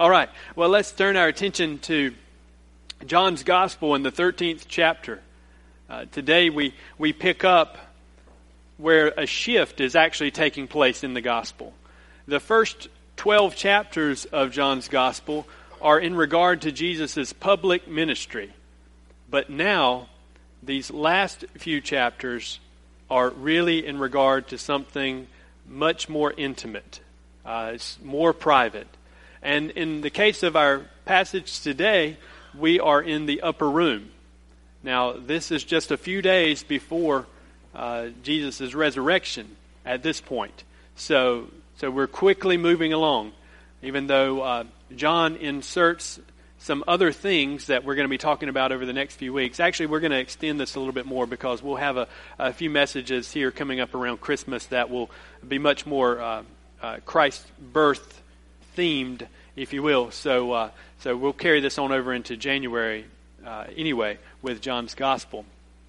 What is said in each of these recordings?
All right. Well, let's turn our attention to John's Gospel in the 13th chapter. Today we pick up where a shift is actually taking place in the Gospel. The first 12 chapters of John's Gospel are in regard to Jesus' public ministry. But now, these last few chapters are really in regard to something much more intimate. It's more private. And in the case of our passage today, we are in the upper room. Now, this is just a few days before Jesus' resurrection at this point. So we're quickly moving along, even though John inserts some other things that we're going to be talking about over the next few weeks. Actually, we're going to extend this a little bit more because we'll have a few messages here coming up around Christmas that will be much more Christ's birth themed, if you will. So we'll carry this on over into January anyway with John's Gospel.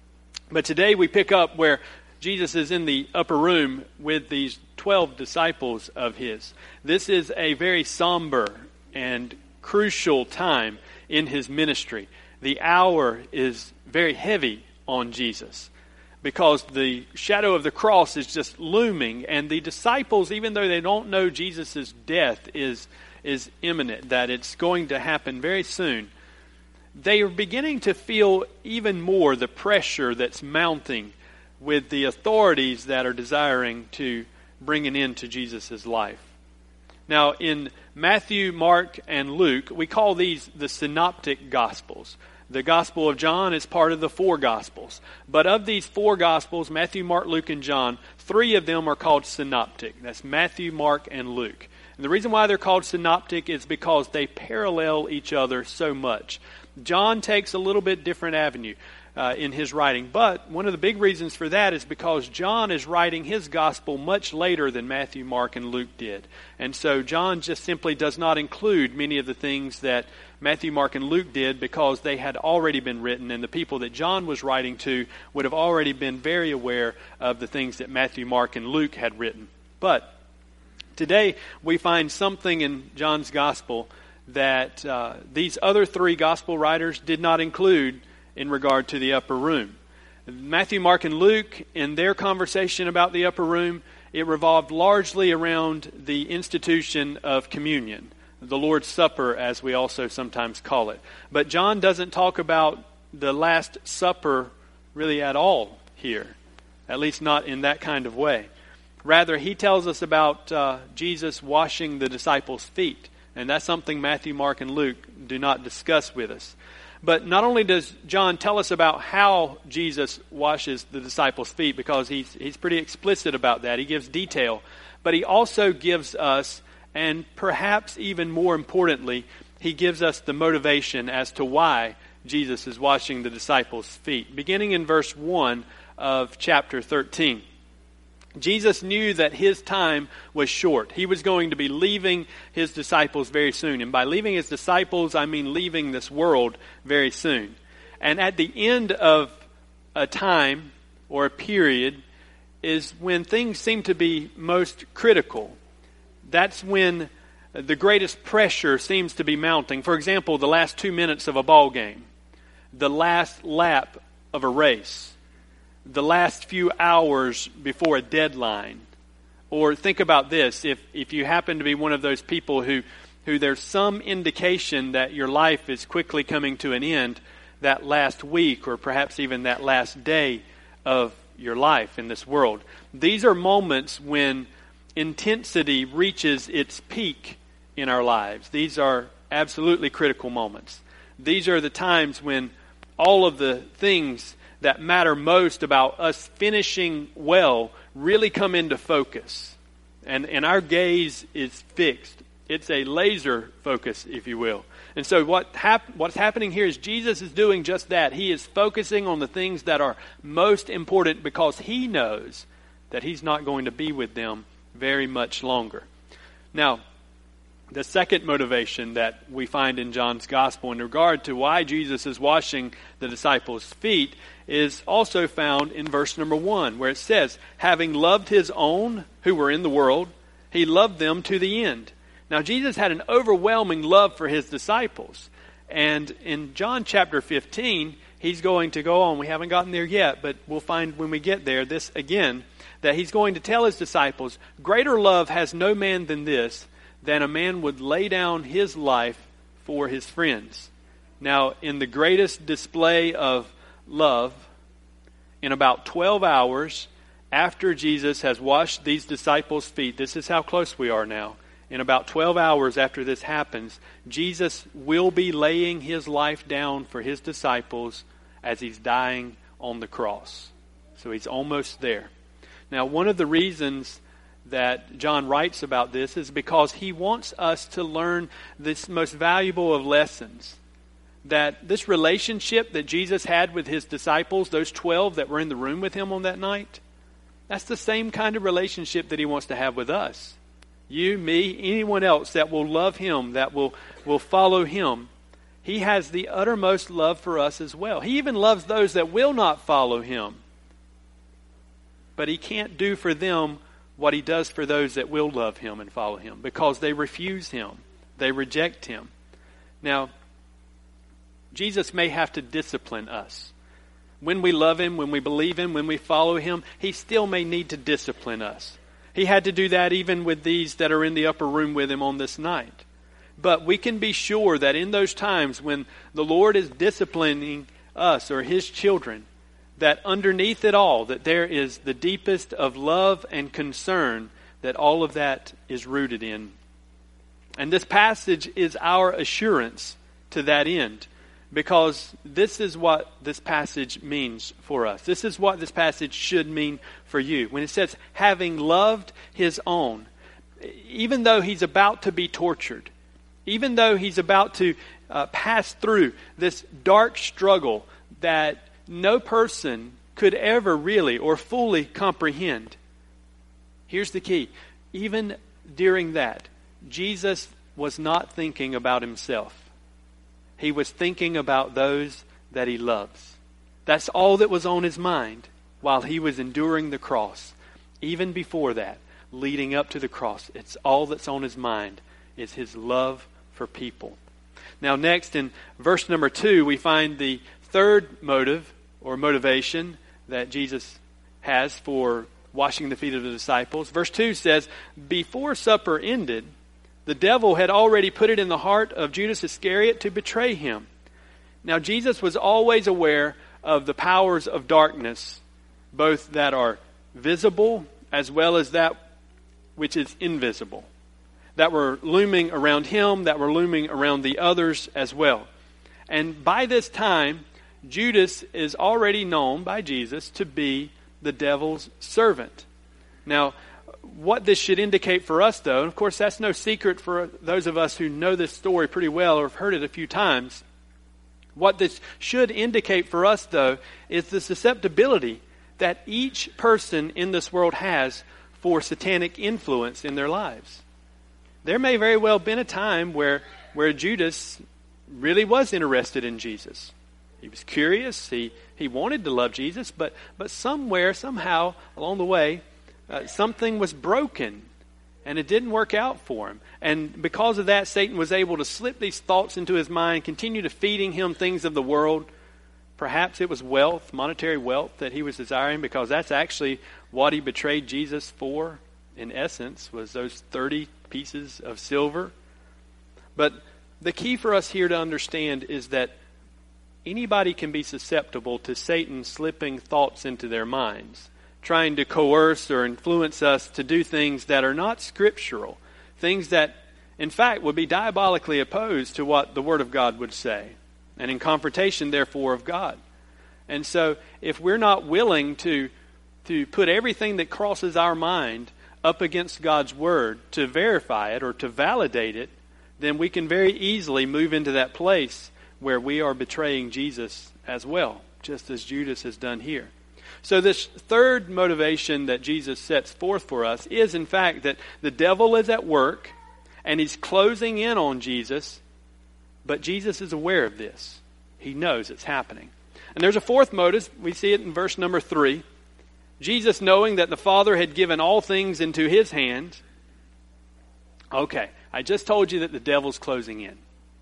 But today we pick up where Jesus is in the upper room with these 12 disciples of his. This is a very somber and crucial time in his ministry. The hour is very heavy on Jesus because the shadow of the cross is just looming, and the disciples, even though they don't know Jesus' death is imminent, that it's going to happen very soon, they are beginning to feel even more the pressure that's mounting with the authorities that are desiring to bring an end to Jesus' life. Now, in Matthew, Mark, and Luke, we call these the synoptic Gospels. The Gospel of John is part of the four Gospels. But of these four Gospels, Matthew, Mark, Luke, and John, three of them are called synoptic. That's Matthew, Mark, and Luke. And the reason why they're called synoptic is because they parallel each other so much. John takes a little bit different avenue in his writing. But one of the big reasons for that is because John is writing his gospel much later than Matthew, Mark, and Luke did. And so John just simply does not include many of the things that Matthew, Mark, and Luke did because they had already been written, and the people that John was writing to would have already been very aware of the things that Matthew, Mark, and Luke had written. But today we find something in John's gospel that these other three gospel writers did not include in regard to the upper room. Matthew, Mark, and Luke, in their conversation about the upper room, it revolved largely around the institution of communion, the Lord's Supper, as we also sometimes call it. But John doesn't talk about the Last Supper really at all here, at least not in that kind of way. Rather, he tells us about Jesus washing the disciples' feet, and that's something Matthew, Mark, and Luke do not discuss with us. But not only does John tell us about how Jesus washes the disciples' feet, because he's pretty explicit about that. He gives detail. But he also gives us, and perhaps even more importantly, he gives us the motivation as to why Jesus is washing the disciples' feet. Beginning in verse 1 of chapter 13. Jesus knew that his time was short. He was going to be leaving his disciples very soon. And by leaving his disciples, I mean leaving this world very soon. And at the end of a time or a period is when things seem to be most critical. That's when the greatest pressure seems to be mounting. For example, the last 2 minutes of a ball game, the last lap of a race, the last few hours before a deadline. Or think about this, if you happen to be one of those people who there's some indication that your life is quickly coming to an end, that last week or perhaps even that last day of your life in this world. These are moments when intensity reaches its peak in our lives. These are absolutely critical moments. These are the times when all of the things that matter most about us finishing well really come into focus. And our gaze is fixed. It's a laser focus, if you will. And so what's happening here is Jesus is doing just that. He is focusing on the things that are most important because he knows that he's not going to be with them very much longer. Now, the second motivation that we find in John's Gospel in regard to why Jesus is washing the disciples' feet is also found in verse number 1, where it says, having loved his own who were in the world, he loved them to the end. Now, Jesus had an overwhelming love for his disciples. And in John chapter 15, he's going to go on. We haven't gotten there yet, but we'll find when we get there, this again, that he's going to tell his disciples, greater love has no man than this, than a man would lay down his life for his friends. Now, in the greatest display of love, in about 12 hours after Jesus has washed these disciples' feet, this is how close we are now. In about 12 hours after this happens, Jesus will be laying his life down for his disciples as he's dying on the cross. So he's almost there. Now, one of the reasons that John writes about this is because he wants us to learn this most valuable of lessons. That this relationship that Jesus had with his disciples, those 12 that were in the room with him on that night, that's the same kind of relationship that he wants to have with us. You, me, anyone else that will love him, that will follow him. He has the uttermost love for us as well. He even loves those that will not follow him. But he can't do for them what he does for those that will love him and follow him, because they refuse him. They reject him. Now, Jesus may have to discipline us. When we love him, when we believe him, when we follow him, he still may need to discipline us. He had to do that even with these that are in the upper room with him on this night. But we can be sure that in those times when the Lord is disciplining us or his children, that underneath it all, that there is the deepest of love and concern, that all of that is rooted in. And this passage is our assurance to that end, because this is what this passage means for us. This is what this passage should mean for you. When it says, having loved his own, even though he's about to be tortured, even though he's about to pass through this dark struggle that no person could ever really or fully comprehend, here's the key. Even during that, Jesus was not thinking about himself. He was thinking about those that he loves. That's all that was on his mind while he was enduring the cross. Even before that, leading up to the cross, it's all that's on his mind is his love for people. Now next in verse number 2, we find the third motive or motivation that Jesus has for washing the feet of the disciples. Verse 2 says, before supper ended, the devil had already put it in the heart of Judas Iscariot to betray him. Now Jesus was always aware of the powers of darkness, both that are visible as well as that which is invisible, that were looming around him, that were looming around the others as well. And by this time, Judas is already known by Jesus to be the devil's servant. Now, what this should indicate for us, though, and of course that's no secret for those of us who know this story pretty well or have heard it a few times, what this should indicate for us, though, is the susceptibility that each person in this world has for satanic influence in their lives. There may very well have been a time where Judas really was interested in Jesus. He was curious. He wanted to love Jesus, but somewhere, somehow, along the way, something was broken, and it didn't work out for him. And because of that, Satan was able to slip these thoughts into his mind, continue to feeding him things of the world. Perhaps it was wealth, monetary wealth that he was desiring, because that's actually what he betrayed Jesus for, in essence, was those 30 pieces of silver. But the key for us here to understand is that anybody can be susceptible to Satan slipping thoughts into their minds, trying to coerce or influence us to do things that are not scriptural, things that, in fact, would be diabolically opposed to what the Word of God would say, and in confrontation, therefore, of God. And so, if we're not willing to put everything that crosses our mind up against God's Word to verify it or to validate it, then we can very easily move into that place where we are betraying Jesus as well, just as Judas has done here. So this third motivation that Jesus sets forth for us is, in fact, that the devil is at work and he's closing in on Jesus, but Jesus is aware of this. He knows it's happening. And there's a fourth motive. We see it in verse number 3. Jesus, knowing that the Father had given all things into his hands. Okay, I just told you that the devil's closing in.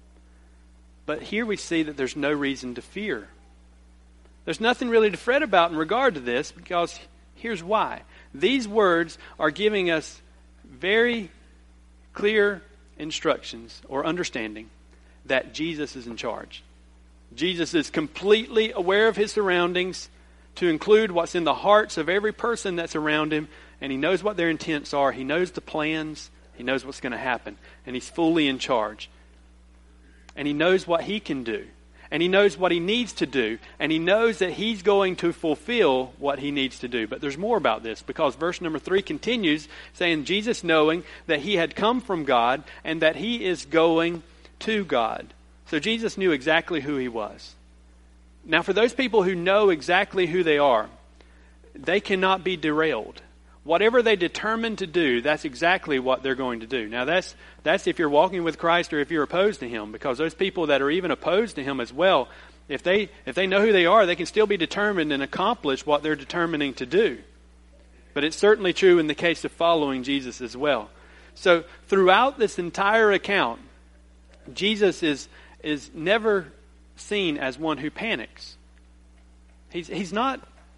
But here we see that there's no reason to fear. There's nothing really to fret about in regard to this, because here's why. These words are giving us very clear instructions or understanding that Jesus is in charge. Jesus is completely aware of his surroundings, to include what's in the hearts of every person that's around him, and he knows what their intents are. He knows the plans. He knows what's going to happen, and he's fully in charge. And he knows what he can do, and he knows what he needs to do, and he knows that he's going to fulfill what he needs to do. But there's more about this, because verse number 3 continues saying, Jesus knowing that he had come from God and that he is going to God. So Jesus knew exactly who he was. Now, for those people who know exactly who they are, they cannot be derailed. Whatever they determine to do, that's exactly what they're going to do. Now, that's if you're walking with Christ or if you're opposed to him, because those people that are even opposed to him as well, if they know who they are, they can still be determined and accomplish what they're determining to do. But it's certainly true in the case of following Jesus as well. So, throughout this entire account, Jesus is never seen as one who panics. He's not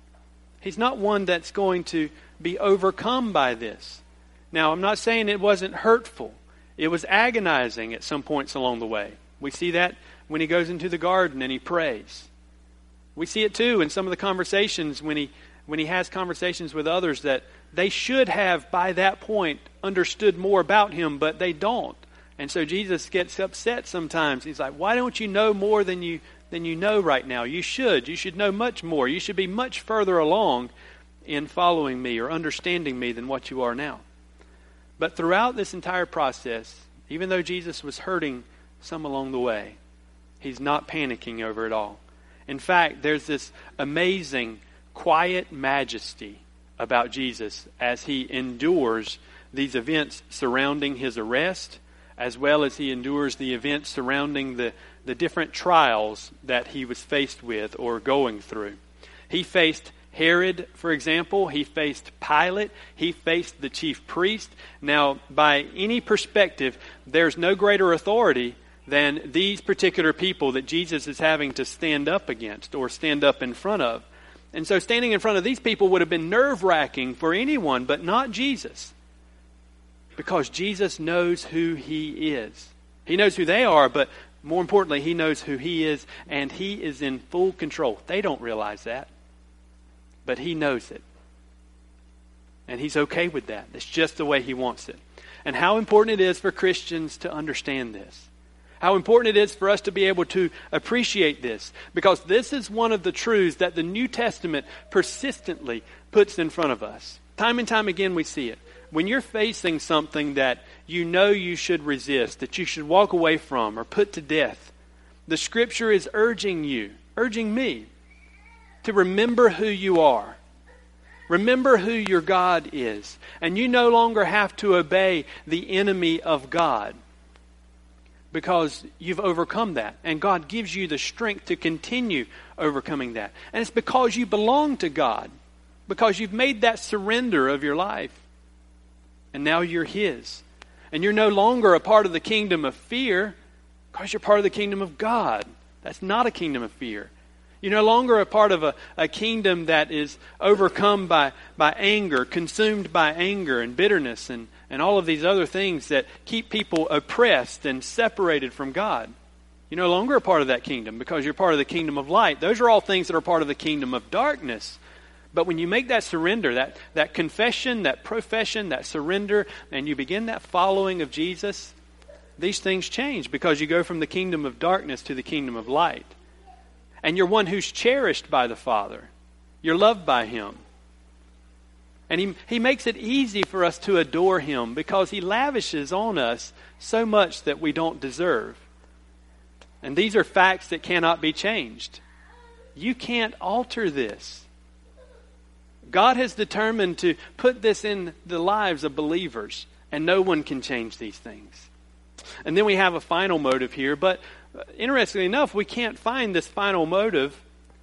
one that's going to be overcome by this. Now, I'm not saying it wasn't hurtful. It was agonizing at some points along the way. We see that when he goes into the garden and he prays. We see it too in some of the conversations when he has conversations with others that they should have by that point understood more about him, but they don't. And so Jesus gets upset sometimes. He's like, why don't you know more than you know right now? You should know much more. You should be much further along in following me or understanding me than what you are now. But throughout this entire process, even though Jesus was hurting some along the way, he's not panicking over it all. In fact, there's this amazing, quiet majesty about Jesus as he endures these events surrounding his arrest, as well as he endures the events surrounding the different trials that he was faced with or going through. He faced Herod, for example. He faced Pilate. He faced the chief priest. Now, by any perspective, there's no greater authority than these particular people that Jesus is having to stand up against or stand up in front of. And so standing in front of these people would have been nerve-wracking for anyone, but not Jesus. Because Jesus knows who he is. He knows who they are, but more importantly, he knows who he is, and he is in full control. They don't realize that, but he knows it. And he's okay with that. It's just the way he wants it. And how important it is for Christians to understand this. How important it is for us to be able to appreciate this. Because this is one of the truths that the New Testament persistently puts in front of us. Time and time again we see it. When you're facing something that you know you should resist, that you should walk away from or put to death, the Scripture is urging me, to remember who you are. Remember who your God is. And you no longer have to obey the enemy of God, because you've overcome that. And God gives you the strength to continue overcoming that. And it's because you belong to God, because you've made that surrender of your life. And now you're his. And you're no longer a part of the kingdom of fear, because you're part of the kingdom of God. That's not a kingdom of fear. You're no longer a part of a kingdom that is overcome by anger, consumed by anger and bitterness and all of these other things that keep people oppressed and separated from God. You're no longer a part of that kingdom, because you're part of the kingdom of light. Those are all things that are part of the kingdom of darkness. But when you make that surrender, that confession, that profession, that surrender, and you begin that following of Jesus, these things change, because you go from the kingdom of darkness to the kingdom of light. And you're one who's cherished by the Father. You're loved by him. And he makes it easy for us to adore him, because he lavishes on us so much that we don't deserve. And these are facts that cannot be changed. You can't alter this. God has determined to put this in the lives of believers, and no one can change these things. And then we have a final motive here, but interestingly enough, we can't find this final motive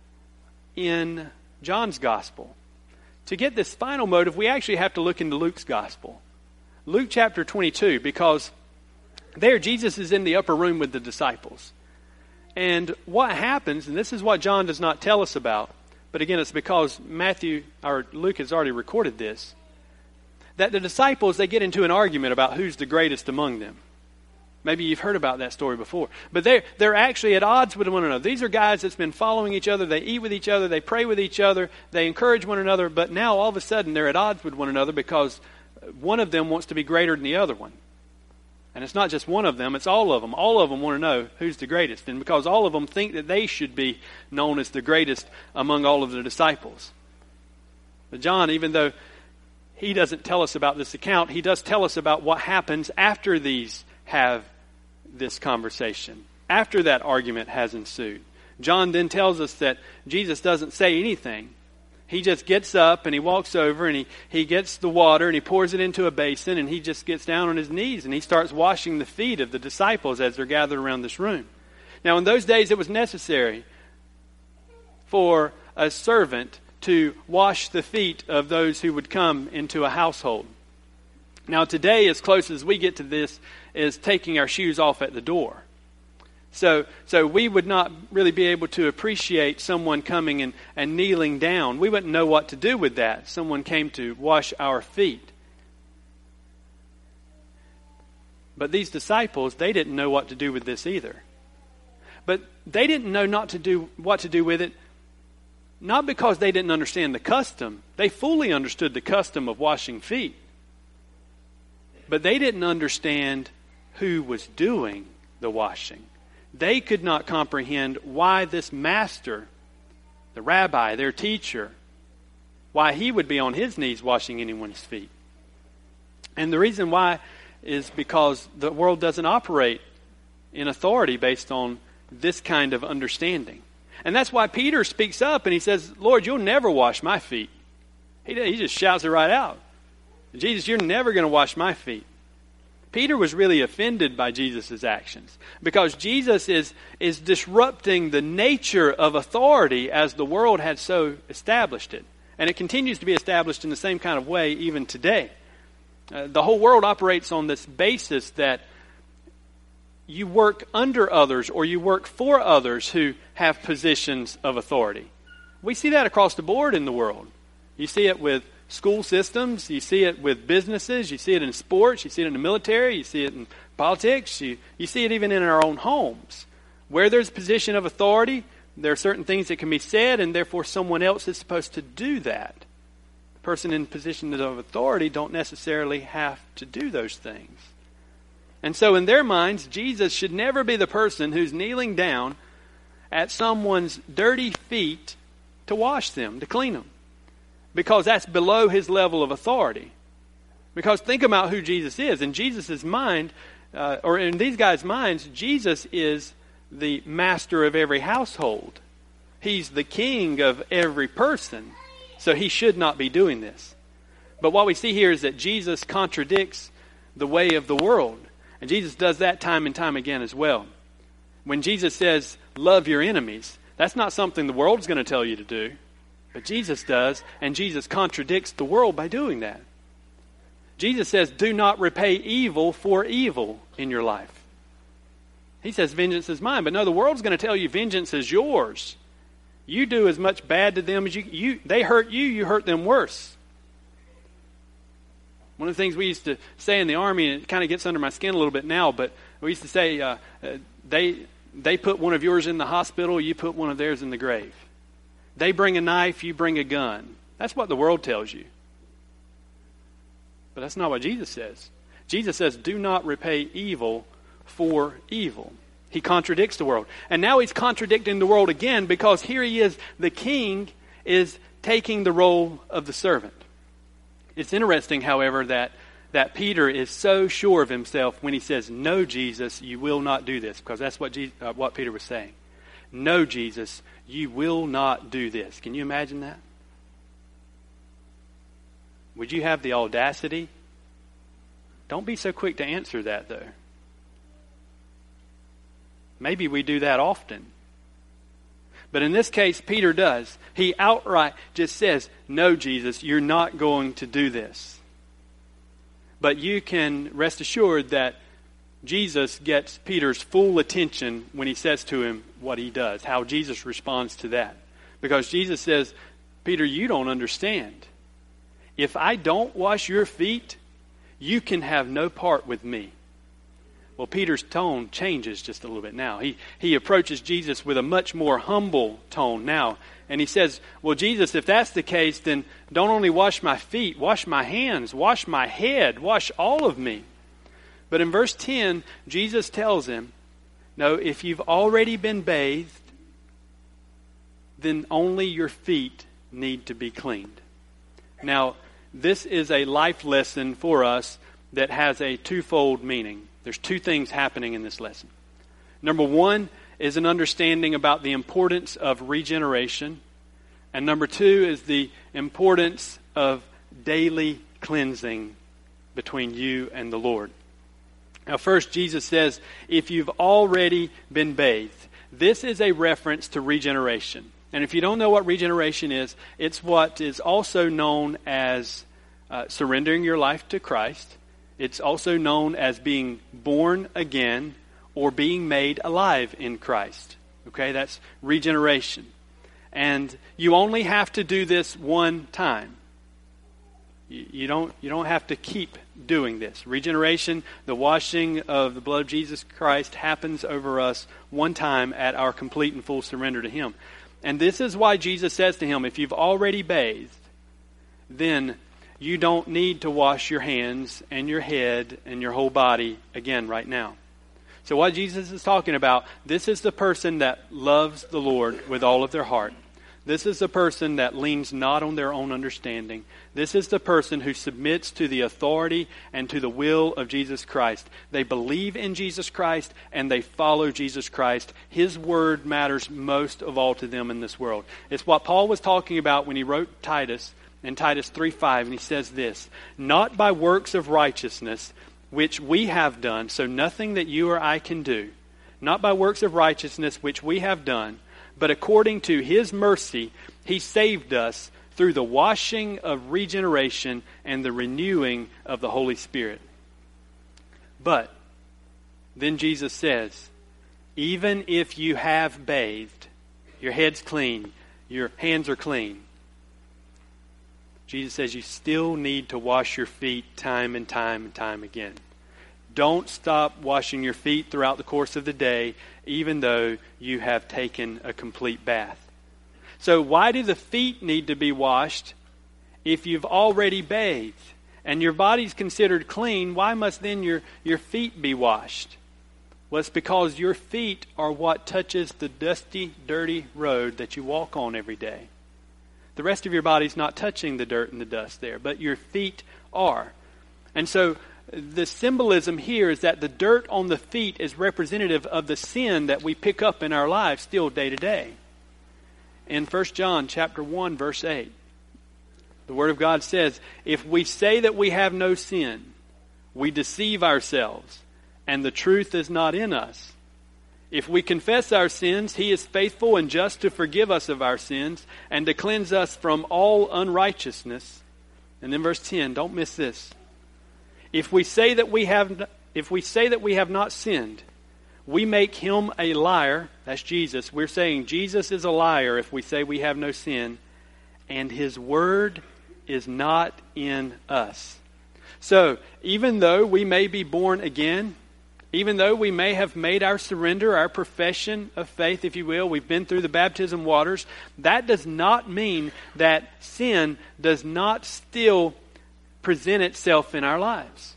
in John's gospel. To get this final motive, we actually have to look into Luke's gospel. Luke chapter 22, because There, Jesus is in the upper room with the disciples. And what happens, and this is what John does not tell us about, but again, it's because Luke has already recorded this, that the disciples, they get into an argument about who's the greatest among them. Maybe you've heard about that story before. But they're actually at odds with one another. These are guys that's been following each other. They eat with each other. They pray with each other. They encourage one another. But now, all of a sudden, they're at odds with one another because one of them wants to be greater than the other one. And it's not just one of them, it's all of them. All of them want to know who's the greatest. And because all of them think that they should be known as the greatest among all of the disciples. But John, even though he doesn't tell us about this account, he does tell us about what happens after these have this conversation, after that argument has ensued. John then tells us that Jesus doesn't say anything. He just gets up and he walks over and he gets the water and he pours it into a basin and he just gets down on his knees and he starts washing the feet of the disciples as they're gathered around this room. Now, in those days, it was necessary for a servant to wash the feet of those who would come into a household. Now, today, as close as we get to this, is taking our shoes off at the door. So we would not really be able to appreciate someone coming and kneeling down. We wouldn't know what to do with that. Someone came to wash our feet. But these disciples, they didn't know what to do with this either. But they didn't know what to do with it, not because they didn't understand the custom. They fully understood the custom of washing feet. But they didn't understand who was doing the washing. They could not comprehend why this master, the rabbi, their teacher, why he would be on his knees washing anyone's feet. And the reason why is because the world doesn't operate in authority based on this kind of understanding. And that's why Peter speaks up and he says, Lord, you'll never wash my feet. He just shouts it right out. Jesus, you're never going to wash my feet. Peter was really offended by Jesus' actions because Jesus is disrupting the nature of authority as the world had so established it. And it continues to be established in the same kind of way even today. The whole world operates on this basis that you work under others or you work for others who have positions of authority. We see that across the board in the world. You see it with school systems, you see it with businesses, you see it in sports, you see it in the military, you see it in politics, you see it even in our own homes. Where there's a position of authority, there are certain things that can be said, and therefore someone else is supposed to do that. The person in position of authority don't necessarily have to do those things. And so in their minds, Jesus should never be the person who's kneeling down at someone's dirty feet to wash them, to clean them. Because that's below his level of authority. Because think about who Jesus is. In Jesus' mind, or in these guys' minds, Jesus is the master of every household. He's the king of every person. So he should not be doing this. But what we see here is that Jesus contradicts the way of the world. And Jesus does that time and time again as well. When Jesus says, love your enemies, that's not something the world's going to tell you to do. But Jesus does, and Jesus contradicts the world by doing that. Jesus says, do not repay evil for evil in your life. He says, vengeance is mine. But no, the world's going to tell you vengeance is yours. You do as much bad to them as they hurt you, you hurt them worse. One of the things we used to say in the Army, and it kind of gets under my skin a little bit now, but we used to say, they put one of yours in the hospital, you put one of theirs in the grave. They bring a knife, you bring a gun. That's what the world tells you. But that's not what Jesus says. Jesus says, do not repay evil for evil. He contradicts the world. And now he's contradicting the world again because here he is, the king is taking the role of the servant. It's interesting, however, that Peter is so sure of himself when he says, no, Jesus, you will not do this. Because that's what Peter was saying. No, Jesus, you will not do this. Can you imagine that? Would you have the audacity? Don't be so quick to answer that, though. Maybe we do that often. But in this case, Peter does. He outright just says, no, Jesus, you're not going to do this. But you can rest assured that Jesus gets Peter's full attention when he says to him what he does, how Jesus responds to that. Because Jesus says, Peter, you don't understand. If I don't wash your feet, you can have no part with me. Well, Peter's tone changes just a little bit now. He approaches Jesus with a much more humble tone now. And he says, well, Jesus, if that's the case, then don't only wash my feet, wash my hands, wash my head, wash all of me. But in verse 10, Jesus tells him, no, if you've already been bathed, then only your feet need to be cleaned. Now, this is a life lesson for us that has a twofold meaning. There's two things happening in this lesson. Number one is an understanding about the importance of regeneration. And number two is the importance of daily cleansing between you and the Lord. Now first, Jesus says, if you've already been bathed. This is a reference to regeneration. And if you don't know what regeneration is, it's what is also known as surrendering your life to Christ. It's also known as being born again or being made alive in Christ. Okay, that's regeneration. And you only have to do this one time. You don't have to keep doing this. Regeneration, the washing of the blood of Jesus Christ, happens over us one time at our complete and full surrender to Him. And this is why Jesus says to him, if you've already bathed, then you don't need to wash your hands and your head and your whole body again right now. So what Jesus is talking about, this is the person that loves the Lord with all of their heart. This is the person that leans not on their own understanding. This is the person who submits to the authority and to the will of Jesus Christ. They believe in Jesus Christ and they follow Jesus Christ. His word matters most of all to them in this world. It's what Paul was talking about when he wrote Titus in Titus 3:5, and he says this, not by works of righteousness which we have done, so nothing that you or I can do, not by works of righteousness which we have done, but according to His mercy, He saved us through the washing of regeneration and the renewing of the Holy Spirit. But then Jesus says, even if you have bathed, your head's clean, your hands are clean, Jesus says you still need to wash your feet time and time and time again. Don't stop washing your feet throughout the course of the day, even though you have taken a complete bath. So why do the feet need to be washed if you've already bathed? And your body's considered clean, why must then your feet be washed? Well, it's because your feet are what touches the dusty, dirty road that you walk on every day. The rest of your body's not touching the dirt and the dust there, but your feet are. And so the symbolism here is that the dirt on the feet is representative of the sin that we pick up in our lives still day to day. In 1 John chapter 1, verse 8, the Word of God says, if we say that we have no sin, we deceive ourselves, and the truth is not in us. If we confess our sins, He is faithful and just to forgive us of our sins and to cleanse us from all unrighteousness. And then verse 10, don't miss this. If we say that we have not sinned, we make Him a liar. That's Jesus. We're saying Jesus is a liar if we say we have no sin, and His word is not in us. So, even though we may be born again, even though we may have made our surrender, our profession of faith, if you will, we've been through the baptism waters, that does not mean that sin does not still present itself in our lives.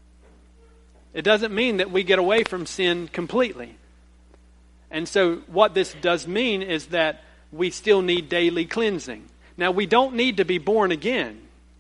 It doesn't mean that we get away from sin completely. And so what this does mean is that we still need daily cleansing. Now, we don't need to be born again.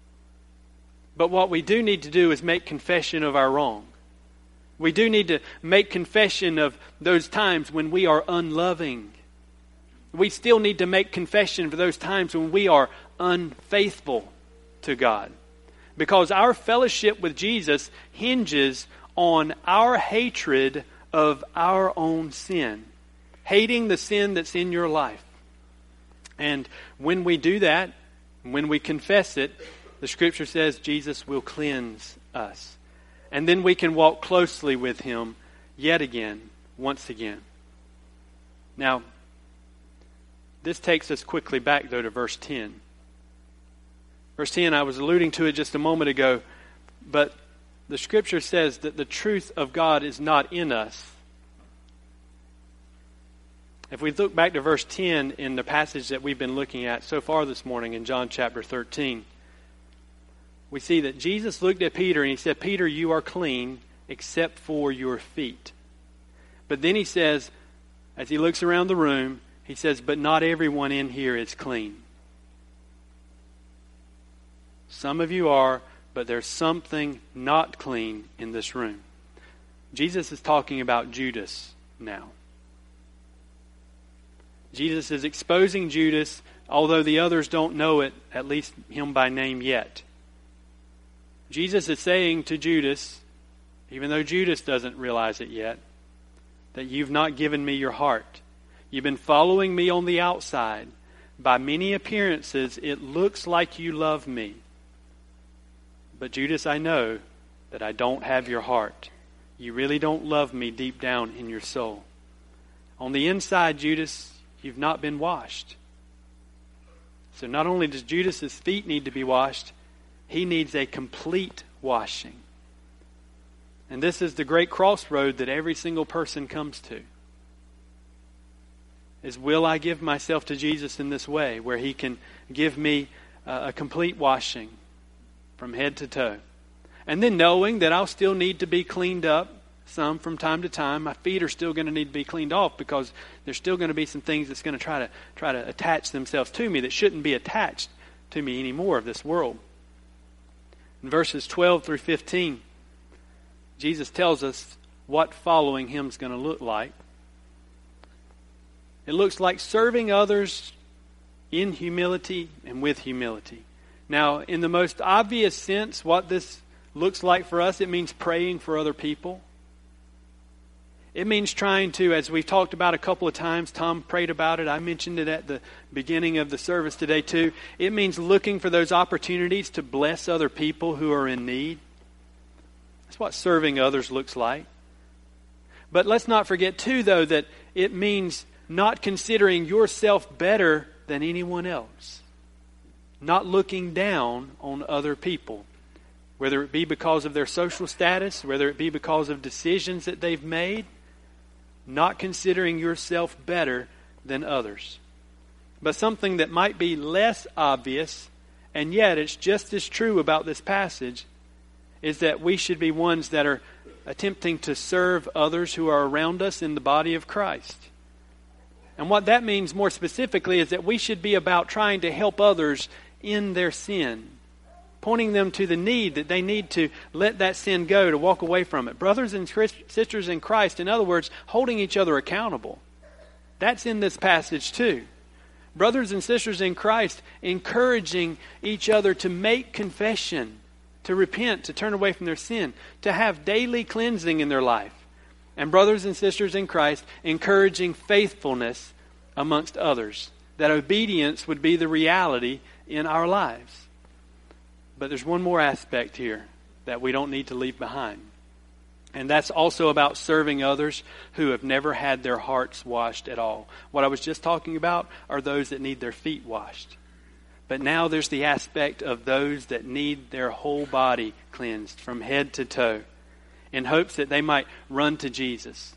But what we do need to do is make confession of our wrong. We do need to make confession of those times when we are unloving. We still need to make confession for those times when we are unfaithful to God. Because our fellowship with Jesus hinges on our hatred of our own sin. Hating the sin that's in your life. And when we do that, when we confess it, the Scripture says Jesus will cleanse us. And then we can walk closely with Him yet again, once again. Now, this takes us quickly back, though, to verse 10. Verse 10, I was alluding to it just a moment ago, but the Scripture says that the truth of God is not in us. If we look back to verse 10 in the passage that we've been looking at so far this morning in John chapter 13, we see that Jesus looked at Peter and He said, Peter, you are clean except for your feet. But then He says, as He looks around the room, He says, but not everyone in here is clean. Some of you are, but there's something not clean in this room. Jesus is talking about Judas now. Jesus is exposing Judas, although the others don't know it, at least him by name yet. Jesus is saying to Judas, even though Judas doesn't realize it yet, that you've not given me your heart. You've been following me on the outside. By many appearances, it looks like you love me. But Judas, I know that I don't have your heart. You really don't love me deep down in your soul. On the inside, Judas, you've not been washed. So not only does Judas's feet need to be washed, he needs a complete washing. And this is the great crossroad that every single person comes to. Is, will I give myself to Jesus in this way, where He can give me a complete washing from head to toe? And then knowing that I'll still need to be cleaned up some from time to time. My feet are still going to need to be cleaned off because there's still going to be some things that's going to try to attach themselves to me that shouldn't be attached to me anymore of this world. In verses 12 through 15, Jesus tells us what following Him is going to look like. It looks like serving others in humility and with humility. Now, in the most obvious sense, what this looks like for us, it means praying for other people. It means trying to, as we've talked about a couple of times, Tom prayed about it, I mentioned it at the beginning of the service today too. It means looking for those opportunities to bless other people who are in need. That's what serving others looks like. But let's not forget too, though, that it means not considering yourself better than anyone else. Not looking down on other people. Whether it be because of their social status, whether it be because of decisions that they've made. Not considering yourself better than others. But something that might be less obvious, and yet it's just as true about this passage, is that we should be ones that are attempting to serve others who are around us in the body of Christ. And what that means more specifically is that we should be about trying to help others in their sin. Pointing them to the need that they need to let that sin go, to walk away from it. Brothers and sisters in Christ, in other words, holding each other accountable. That's in this passage too. Brothers and sisters in Christ encouraging each other to make confession, to repent, to turn away from their sin, to have daily cleansing in their life. And brothers and sisters in Christ encouraging faithfulness amongst others. That obedience would be the reality in our lives. But there's one more aspect here that we don't need to leave behind. And that's also about serving others who have never had their hearts washed at all. What I was just talking about are those that need their feet washed. But now there's the aspect of those that need their whole body cleansed from head to toe, in hopes that they might run to Jesus.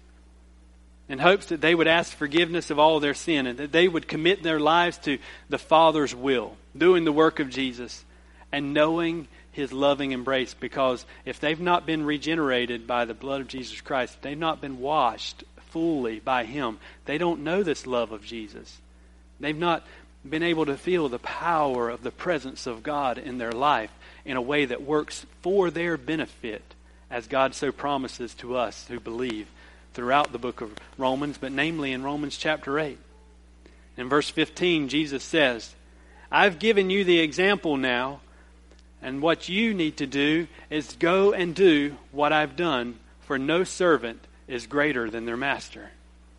In hopes that they would ask forgiveness of all their sin and that they would commit their lives to the Father's will, doing the work of Jesus. And knowing His loving embrace, because if they've not been regenerated by the blood of Jesus Christ, if they've not been washed fully by Him, they don't know this love of Jesus. They've not been able to feel the power of the presence of God in their life in a way that works for their benefit, as God so promises to us who believe throughout the book of Romans, but namely in Romans chapter 8. In verse 15, Jesus says, I've given you the example now. And what you need to do is go and do what I've done, for no servant is greater than their master.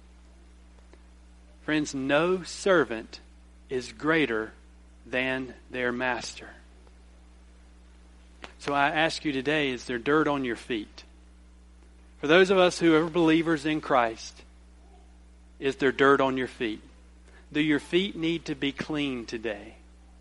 Friends, no servant is greater than their master. So I ask you today, is there dirt on your feet? For those of us who are believers in Christ, is there dirt on your feet? Do your feet need to be clean today?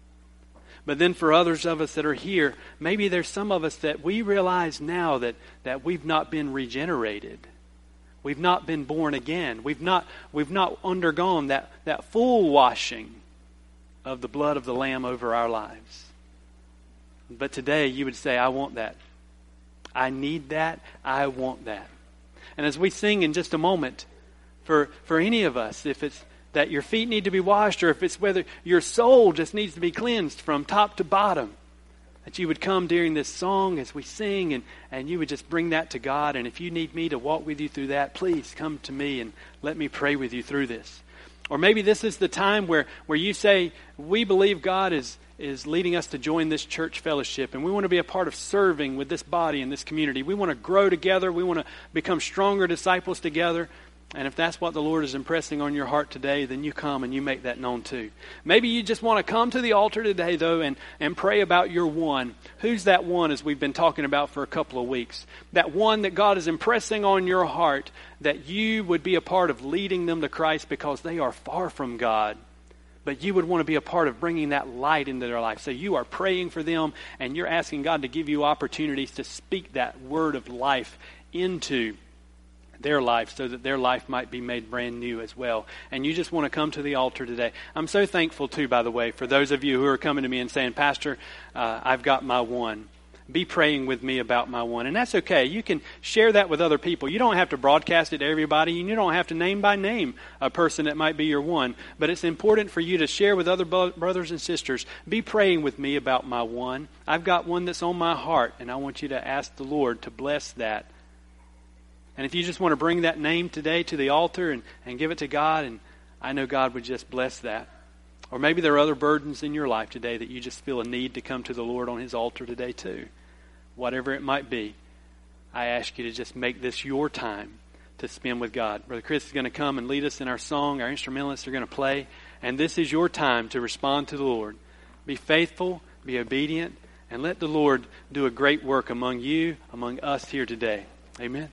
But then for others of us that are here, maybe there's some of us that we realize now that we've not been regenerated. We've not been born again. We've not undergone that full washing of the blood of the Lamb over our lives. But today you would say, I want that. I need that. I want that. And as we sing in just a moment, for any of us, if it's that your feet need to be washed, or if it's whether your soul just needs to be cleansed from top to bottom, that you would come during this song as we sing and you would just bring that to God. And if you need me to walk with you through that, please come to me and let me pray with you through this. Or maybe this is the time where you say, we believe God is leading us to join this church fellowship, and we want to be a part of serving with this body and this community. We want to grow together. We want to become stronger disciples together. And if that's what the Lord is impressing on your heart today, then you come and you make that known too. Maybe you just want to come to the altar today, though, and pray about your one. Who's that one, as we've been talking about for a couple of weeks? That one that God is impressing on your heart, that you would be a part of leading them to Christ because they are far from God. But you would want to be a part of bringing that light into their life. So you are praying for them, and you're asking God to give you opportunities to speak that word of life into their life so that their life might be made brand new as well. And you just want to come to the altar today. I'm so thankful too, by the way, for those of you who are coming to me and saying, Pastor, I've got my one. Be praying with me about my one. And that's okay. You can share that with other people. You don't have to broadcast it to everybody, and you don't have to name by name a person that might be your one. But it's important for you to share with other brothers and sisters. Be praying with me about my one. I've got one that's on my heart, and I want you to ask the Lord to bless that. And if you just want to bring that name today to the altar and give it to God, and I know God would just bless that. Or maybe there are other burdens in your life today that you just feel a need to come to the Lord on His altar today too. Whatever it might be, I ask you to just make this your time to spend with God. Brother Chris is going to come and lead us in our song. Our instrumentalists are going to play. And this is your time to respond to the Lord. Be faithful, be obedient, and let the Lord do a great work among you, among us here today. Amen.